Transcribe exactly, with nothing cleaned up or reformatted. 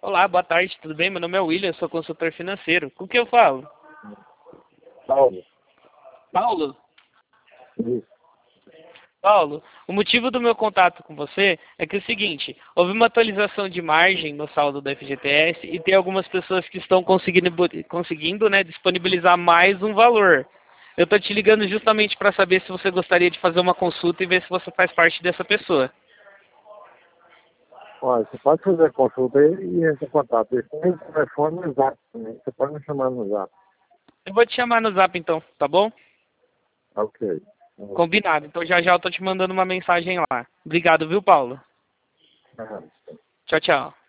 Olá, boa tarde, tudo bem? Meu nome é William, sou consultor financeiro. Com que eu falo? Paulo. Paulo? Isso. Paulo, o motivo do meu contato com você é que é o seguinte, houve uma atualização de margem no saldo do F G T S e tem algumas pessoas que estão conseguindo, conseguindo né, disponibilizar mais um valor. Eu estou te ligando justamente para saber se você gostaria de fazer uma consulta e ver se você faz parte dessa pessoa. Olha, você pode fazer a consulta aí e esse contato. Esse tem o telefone no Zap também. Você pode me chamar no Zap. Eu vou te chamar no Zap então, tá bom? Ok. Combinado. Então já já eu tô te mandando uma mensagem lá. Obrigado, viu, Paulo? Ah. Tchau, tchau.